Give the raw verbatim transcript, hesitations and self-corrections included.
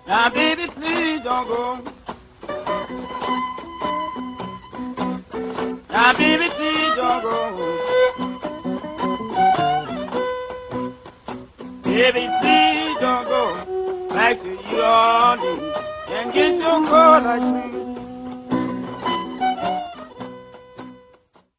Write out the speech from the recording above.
Now, baby, please don't go. Now, baby, please don't go. Baby, please don't go back to your Orleans and get your coat like me.